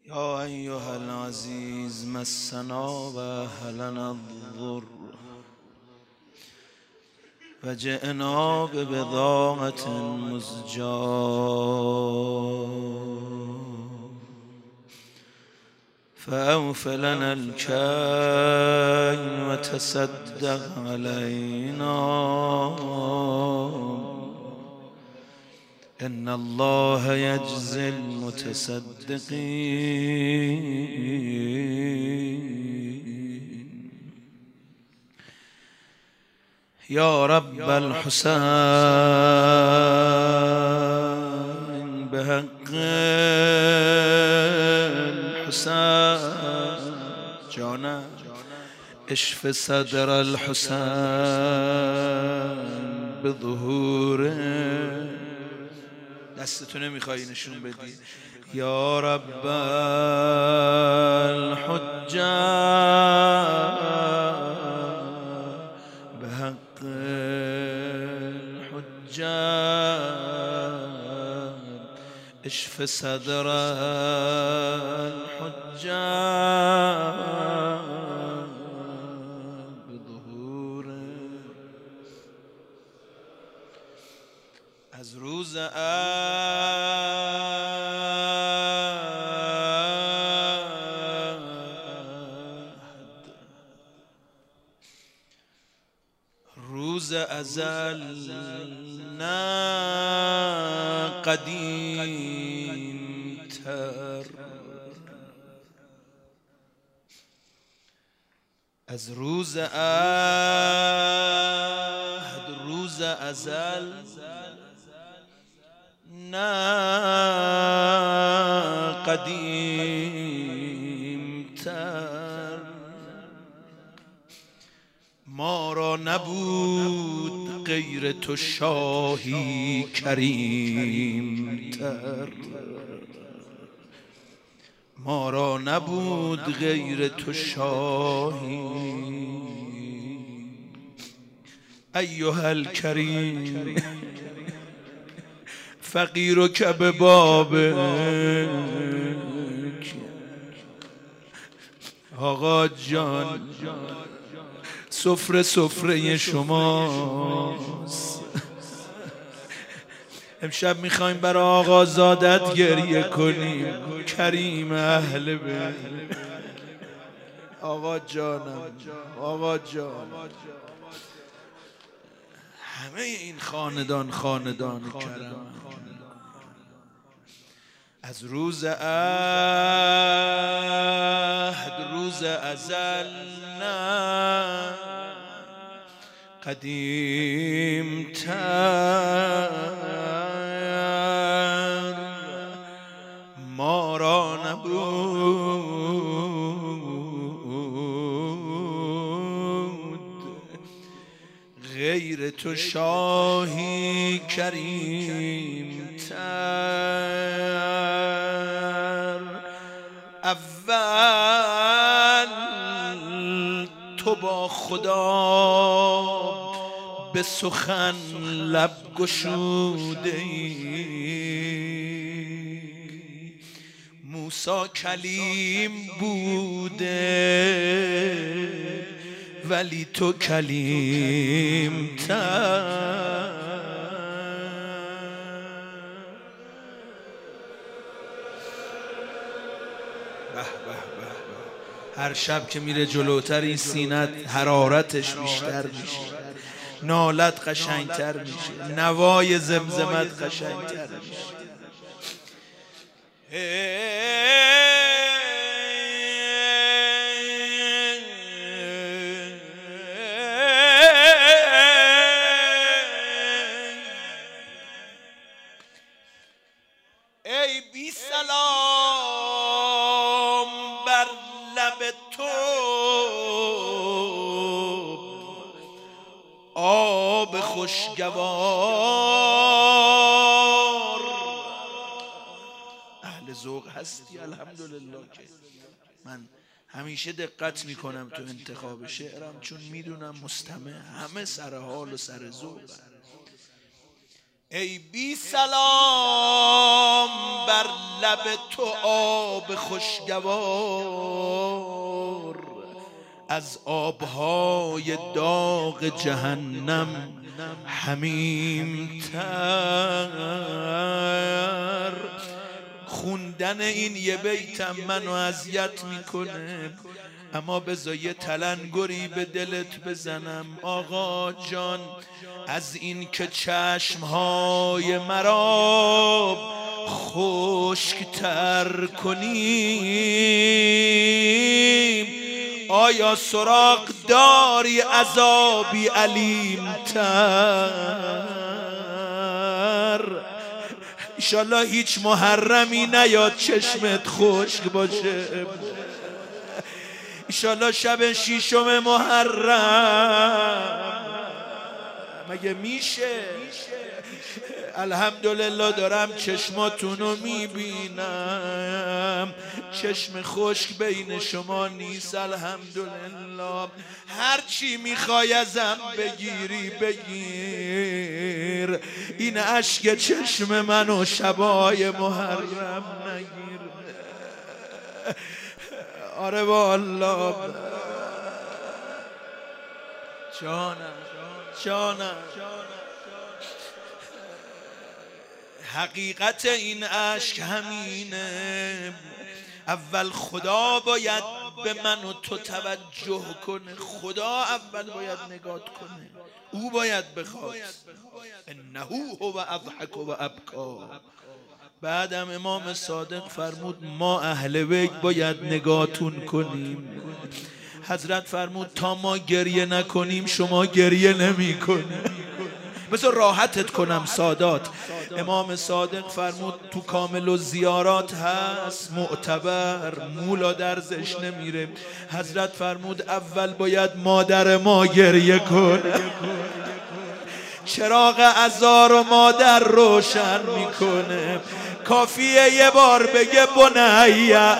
يا أيها العزيز مسنا وأهلنا الضر وجئنا ببضاعة مزجاة فأوف لنا الكيل وتصدق علينا إن الله يجزي المتصدقين يا رب الحسين بحق الحسين جانا اشف صدر الحسين بظهوره. دستتو نمیخوایی نشون بدی؟ یا رب الحجه بحق الحجه اشف صدر الحجه بظهوره. از روز روز ازل نه قدیم تر، از روز عهد روز ازل نه قدیم تر. ما را نبود غیر تو شاهی کریم تر، ما را نبود غیر تو شاهی. ایها الکریم فقیرک ببابک. آقا جان سفره شماست. امشب میخوایم برای آقا زادت گریه کنیم. کریم اهل بیت آقا جانم، آقا جان، همه این خاندان کرم. از روز عهد روز ازل نه قدیم تر، ما را نبود غیر تو شاهی کریم تر. اول تو با خدا به سخن لب گشوده ای، موسی کلیم بوده ولی تو کلیم تر. هر شب که میره جلوتر این سینت حرارتش بیشتر میشه، نالت قشنگتر میشه، نوای زمزمت قشنگتر میشه. ای بی سلام بر لب تو آب خوشگوار. اهل ذوق هستی الحمدلله. که من همیشه دقت میکنم تو انتخاب شعرم، چون میدونم مستمع همه سر حال و سر ذوق. ای بی سلام بر لب تو آب خوشگوار، از آبهای داغ جهنم حمیم‌تر. خوندن این یه بیتم منو اذیت میکنه، اما بذار یه تلنگری به دلت بزنم. آقا جان، از این که چشمهای مرا خشک‌تر کنیم، آیا سراغ داری عذابی علیم‌تر؟ انشالله هیچ محرمی نیاد چشمت خشک باشه، انشالله شب شیشم محرم مگه میشه؟ الحمدلله دارم چشماتونو میبینم، چشم خشک بین شما نیست. الحمدلله هر چی میخوای ازم بگیری بگیر، این اشک چشم منو شبای محرم نگیر. آره والله جانم حقیقت این اشک همینه. اول خدا باید به من و تو توجه کنه، خدا اول باید نگاه کنه، او باید بخواد. انه هو اضحک و ابکا. بعدم امام صادق فرمود ما اهل بیت باید نگاهتون کنیم. حضرت فرمود تا ما گریه نکنیم شما گریه نمی کنیم. بذار راحتت کنم سادات. امام صادق فرمود تو کامل و زیارات هست معتبر، مولا درزش نمیره. حضرت فرمود اول باید مادر ما گریه کنه، چراغ عزا رو مادر روشن میکنه. کافیه یه بار بگه بنیه،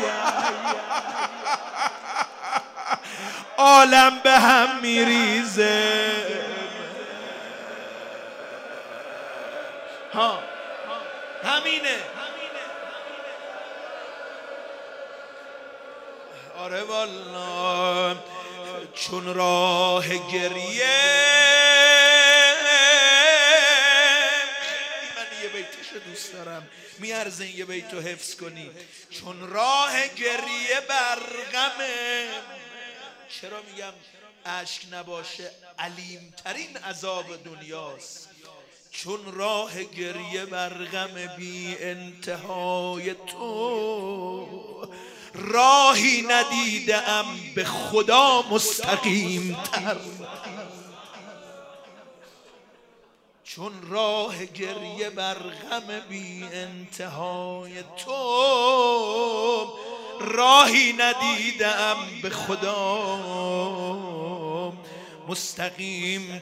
عالم به هم میریزه. ها همینه. آره والله چون راه گریه، من یه بیتشو دوست دارم میارزه یه بیتو حفظ کنی. چون راه گریه بر غمه، چرا میگم اشک نباشه علیمترین عذاب دنیاست؟ چون راه گریه بر غم بی انتهای تو، راهی ندیدم به خدا مستقیم تر. چون راه گریه بر غم بی انتهای تو، راهی ندیدم به خدا مستقیم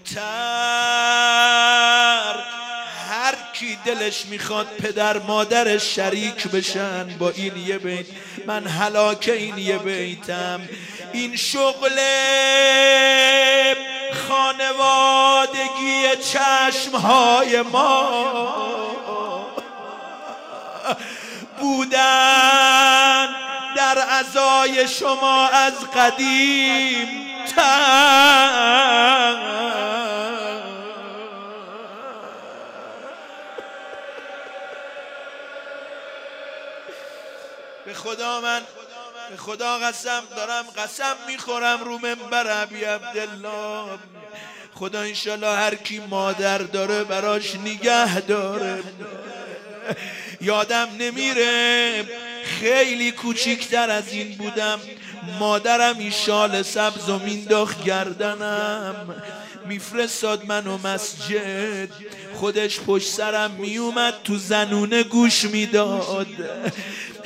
تر. هر کی دلش میخواد پدر مادرش شریک بشن با این یه بیت، من هلاک این یه بیتم. این شغل خانوادگی چشمهای ما بودن در عزای شما از قدیم تر. به خدا قسم دارم، قسم میخورم رو منبر ابی عبدالله، خدا انشالله هر کی مادر داره براش نگه داره. یادم نمیره خیلی کوچیکتر از این بودم، مادرم این شال سبز و مینداخت گردنم، میفرستاد منو مسجد، خودش پشت سرم میومد تو زنونه گوش میداد.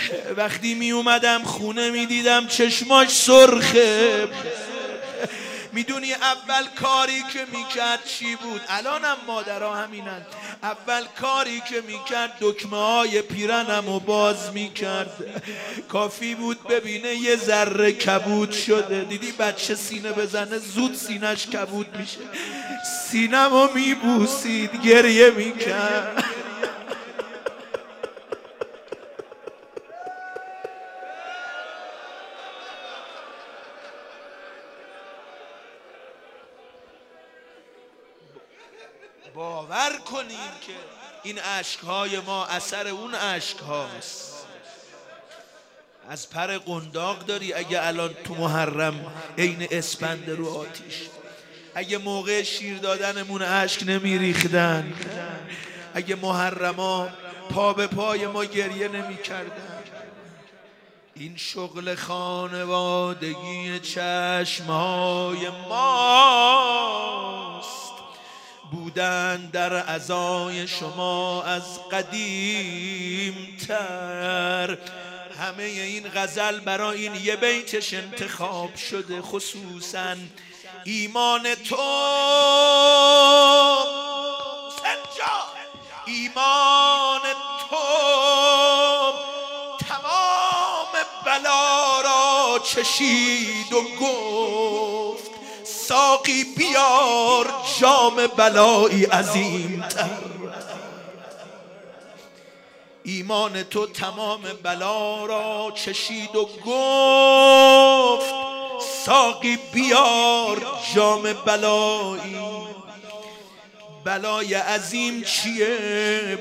وقتی میومدم خونه میدیدم چشماش سرخه، میدونی اول کاری که میکرد چی بود؟ الانم مادرها همینن. اول کاری که میکرد دکمه های پیرنمو باز میکرد. کافی بود ببینه یه ذره کبود شده. دیدی بچه سینه بزنه زود سینش کبود میشه. سینمو میبوسید گریه میکرد. باور کنیم که این اشکهای ما اثر اون اشک هاست. از پر قنداق داری اگه الان تو محرم عین اسپنده رو آتیش، اگه موقع شیر دادنمون اشک نمی ریختن، اگه محرما پا به پای ما گریه نمی کردن. این شغل خانوادگی چشمهای ماست، بودن در عزای شما از قدیم تر. همه این غزل برای این یه بیتش انتخاب شده، خصوصا ایمان تو ایمان تو تمام بلا را چشید و گفت ساقی بیار جام بلایی عظیم تر. ایمان تو تمام بلا را چشید و گفت ساقی بیار جام بلایی. بلای عظیم چیه؟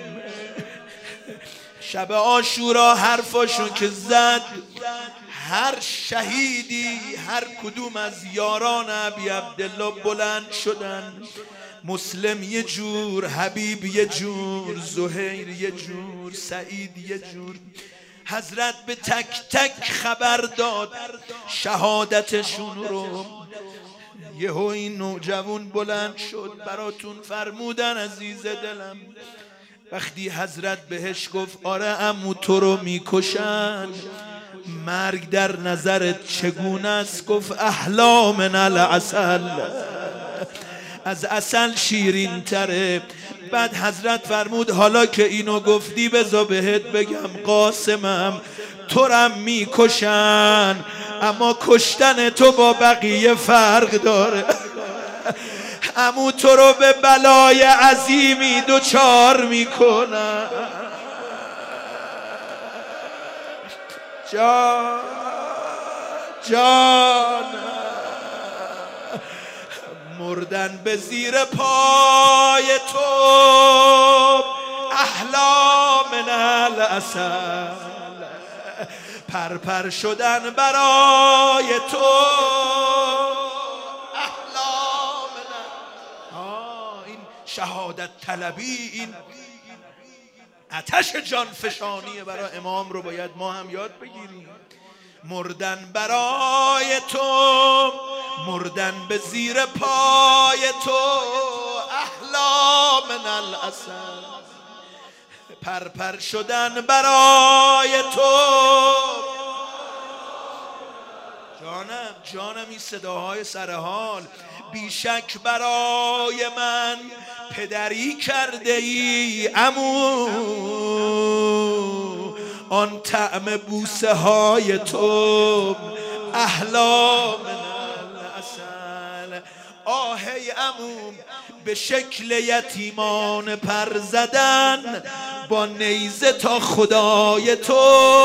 شب عاشورا حرفاشو که زد، هر شهیدی هر کدوم از یاران ابی عبدالله بلند شدن. مسلم یه جور، حبیب یه جور، زهیر یه جور، سعید یه جور. حضرت به تک تک خبر داد شهادتشون رو. یهو این نوجوان بلند شد، براتون فرمودن عزیز دلم. وقتی حضرت بهش گفت آره عمو تو رو میکشن، مرگ در نظرت چگونه است؟ گفت احلا من العسل، از عسل شیرین تره. بعد حضرت فرمود حالا که اینو گفتی بذار بهت بگم قاسمم، تو رم میکشن اما کشتن تو با بقیه فرق داره. عمو تو رو به بلای عظیمی دوچار میکنن. جان مردن به زیر پای تو احلا من العسل، پرپر شدن برای تو احلا من. این شهادت طلبی، این آتش جان فشانیه برای امام رو باید ما هم یاد بگیریم. مردن برای تو، مردن به زیر پای تو احلا من العسل، پرپر شدن برای تو. جانم این صداهای سرحال. بیشک برای من پدری کرده ای عمو، آن طعم بوسه های تو احلا من العسل. آهی عمو به شکل یتیمان پر زدن با نیزه تا خدای تو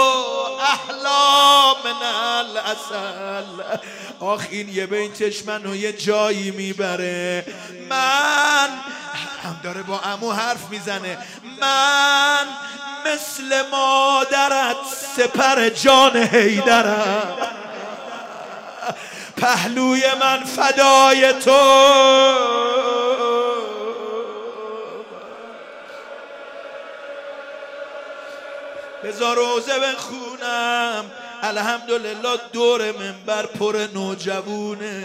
احلا من العسل. آخ این یه بیتش منو یه جایی میبره. من هم داره با عمو حرف میزنه. من مثل مادرت سپر جان حیدرم، پهلوی من فدای تو. بذار روزه بخونم. الحمدلله دور منبر پر نوجوونه.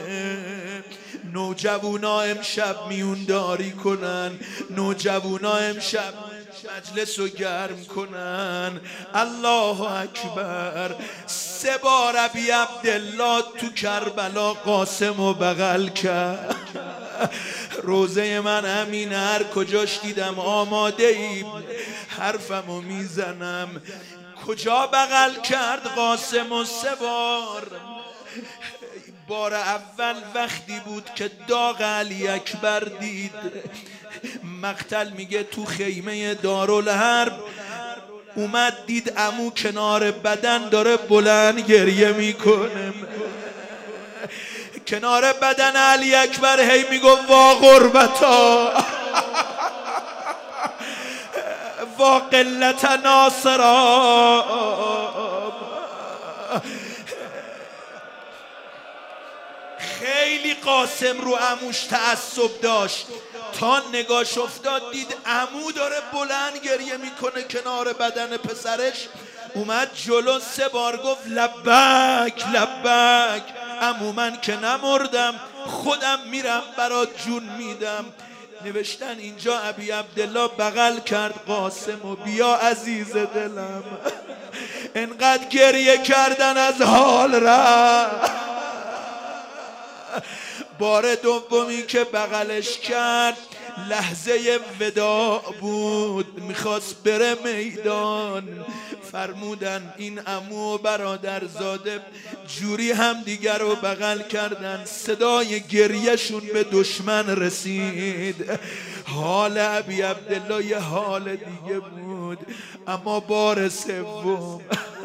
نوجوونا امشب میونداری کنن. نوجوونا امشب مجلس رو گرم کنن. الله اکبر. 3 بار ابی عبدالله تو کربلا قاسم رو بغل کرد. روزه من همین، هر کجاش دیدم آماده ای حرفمو میزنم. کجا بغل کرد قاسم و 3 بار؟ بار اول وقتی بود که داغ علی اکبر دید. مقتل میگه تو خیمه دارالحرب اومد دید عمو کنار بدن داره بلند گریه میکنه. کنار بدن علی اکبر هی میگو وا غربتا وا قلت ناصرا. خیلی قاسم رو عموش تعصب داشت تا نگاش افتاد دید عمو داره بلند گریه میکنه کنار بدن پسرش. اومد جلو 3 بار گفت لبک لبک. عمو من که نمردم، خودم میرم برات جون میدم. نوشتن اینجا ابی عبدالله بغل کرد قاسم و بیا عزیز دلم. انقدر گریه کردن از حال رفت. بار دومی که بغلش کرد لحظه وداع بود، میخواست بره میدان. فرمودن این عمو و برادرزاده جوری هم دیگر رو بغل کردن صدای گریهشون به دشمن رسید. حال ابی عبدالله یه حال دیگه بود. اما بار سوم،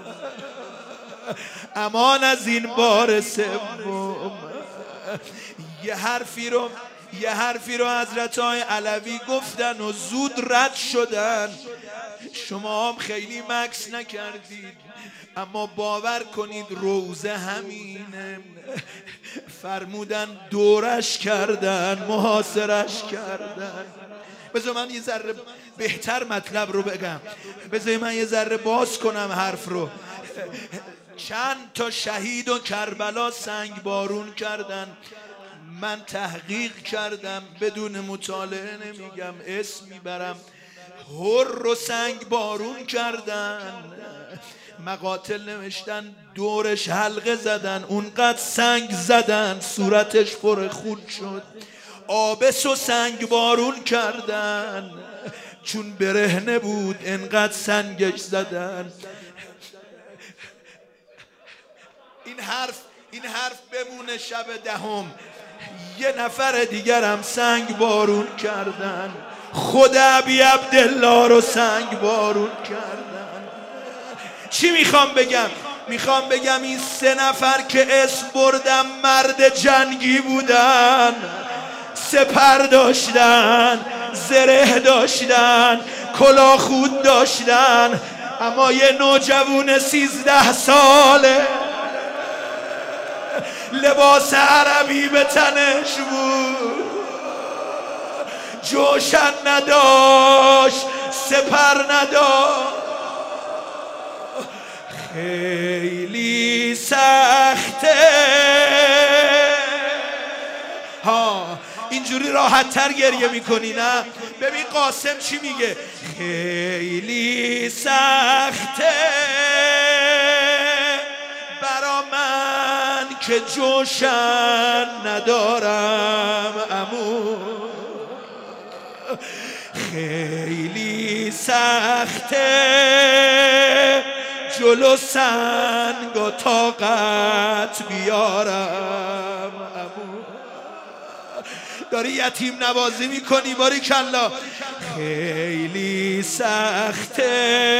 امان از این بار سوم، یه حرفی رو حضرت های علوی گفتن و زود رد شدن. شما هم خیلی مکس نکردید اما باور کنید روزه همینه. فرمودن دورش کردن، محاصرش کردن. بذار من یه ذره بهتر مطلب رو بگم، بذار من یه ذره باز کنم حرف رو. چند تا شهید و کربلا سنگ بارون کردن. من تحقیق کردم، بدون مطالعه نمیگم، اسم میبرم. هر رو سنگ بارون کردن. مقاتل نوشتن دورش حلقه زدن، اونقدر سنگ زدن صورتش پر خون شد. آبس و سنگ بارون کردن، چون برهنه بود انقدر سنگش زدن. این حرف بمونه شب دهم. یه نفر دیگر هم سنگ بارون کردن، خود ابی عبدالله رو سنگ بارون کردن. چی میخوام بگم؟ میخوام بگم این 3 نفر که اسم بردم مرد جنگی بودن، سپر داشتن، زره داشتن، کلاهخود داشتن. اما یه نوجوان 13 ساله لباس عربی به تنش بود، جوشن نداشت، سپر نداشت. خیلی سخته ها، اینجوری راحت تر گریه میکنی نه؟ ببین قاسم چی میگه، خیلی سخته برا من که جوشن ندارم عمو. خیلی سخته جلو سنگ و طاقت بیارم عمو. داری یتیم نوازی میکنی باریکلا. خیلی سخته.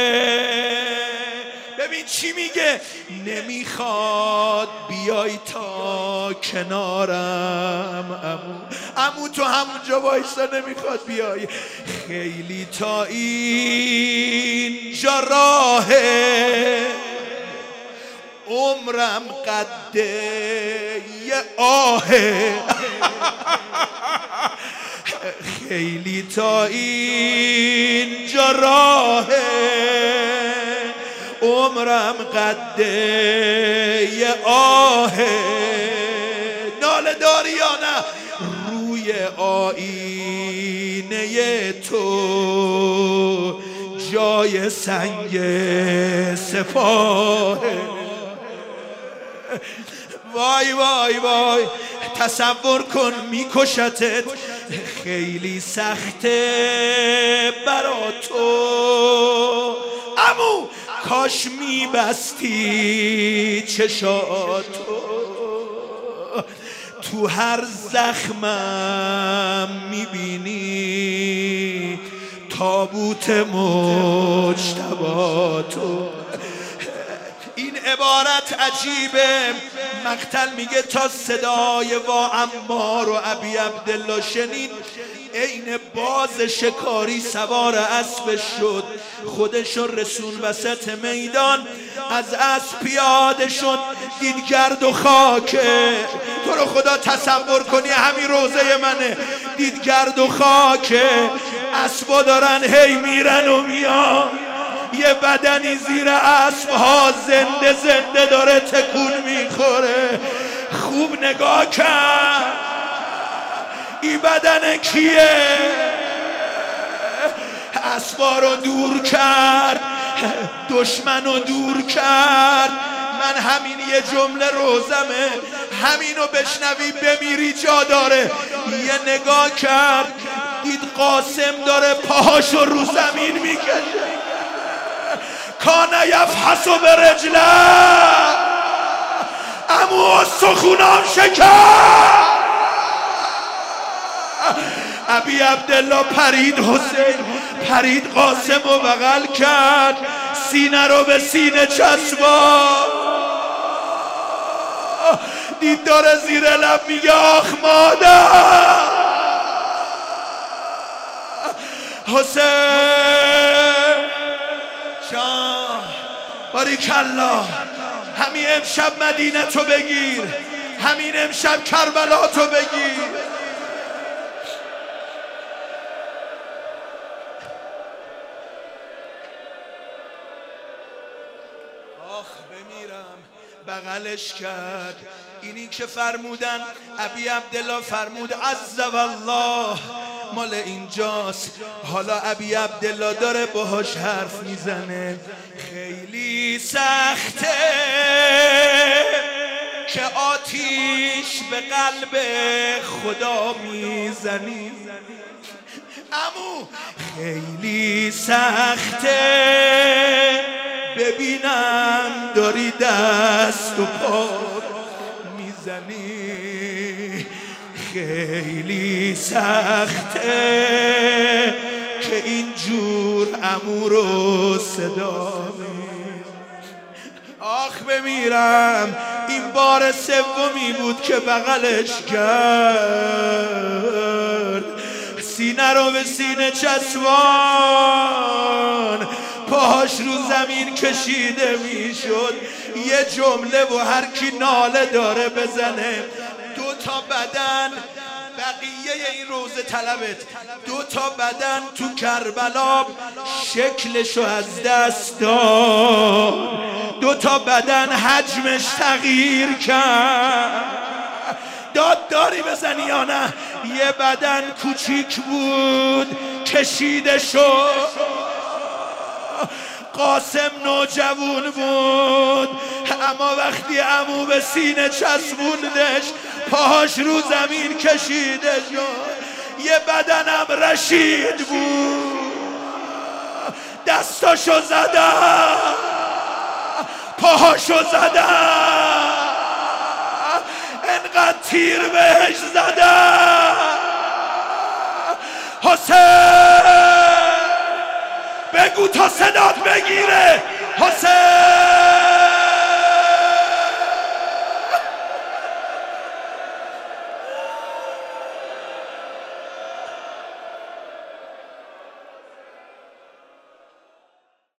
ببین چی میگه، نمیخواد بیای تا کنارم عمو تو همونجا وایسا، نمیخواد بیای. خیلی تا اینجا راهه، عمرم قده یه آهه. خیلی تا اینجا راهه، عمرم قده یه آهه. ناله داری یا نه؟ روی آینه تو خدای سنگ سپاه. وای وای وای تصور کن میکشتت، خیلی سخته برا تو. عمو کاش میبستی چشاتو، تو هر زخمم میبینی تابوت مجتباتو. این عبارت عجیبه. مقتل میگه تا صدای وا عمار و ابی عبدالله شنید، عین باز شکاری سوار اسب شد، خودشو رسون وسط میدان، از اسب پیاده شد، دید گرد و خاکه. تو رو خدا تصور کنی همین روزه منه، دید گرد و خاکه، اسبا دارن هی میرن و میان، یه بدنی زیر اسبها زنده زنده داره تکون میخوره. خوب نگاه کرد، این بدن کیه؟ اسبا رو دور کرد، دشمن رو دور کرد. من همین یه جمله روزمه، همینو بشنوی بمیری جا داره. یه نگاه کرد، دید قاسم داره پاهاشو رو زمین میکشه. کان یفحص برجله، امو سخونام شکر. ابی عبدالله پرید، حسین پرید، قاسم رو بغل کرد، سینه رو به سینه چسبا. دید داره زیر لب میگه آخ مادر. حسین جان باریکالله، همین امشب مدینه تو بگیر، همین امشب کربلا تو بگیر. آخ بمیرم. بغلش کرد. اینی که فرمودن ابی عبدالله فرمود عز والله مال اینجاست. حالا ابی عبدالله داره باهاش حرف میزنه. خیلی سخته که آتیش به قلب خدا میزنی، امو خیلی سخته ببینم داری دست و پا میزنی. خیلی سخته که اینجور عمو رو صدا می. آخ بمیرم. این بار سومی بود که بغلش کرد، سینه رو به سینه چسبان، پاهاش رو زمین کشیده میشد. یه جمله و هر کی ناله داره بزنه. دو تا بدن بقیه این روزه طلبت، دو تا بدن تو کربلا شکلشو از دست داد، دو تا بدن حجمش تغییر کرد. داد داری بزنی یا نه؟ یه بدن کوچیک بود کشیده شد. قاسم نوجوان بود، اما وقتی عمو به سینه چسبوندش پاهاش رو زمین کشیده شد. یه بدنم رشید بود، دستاشو زدم پاهاشو زدم، انقدر تیر بهش زدم. حسین بگو تا صدات بگیره.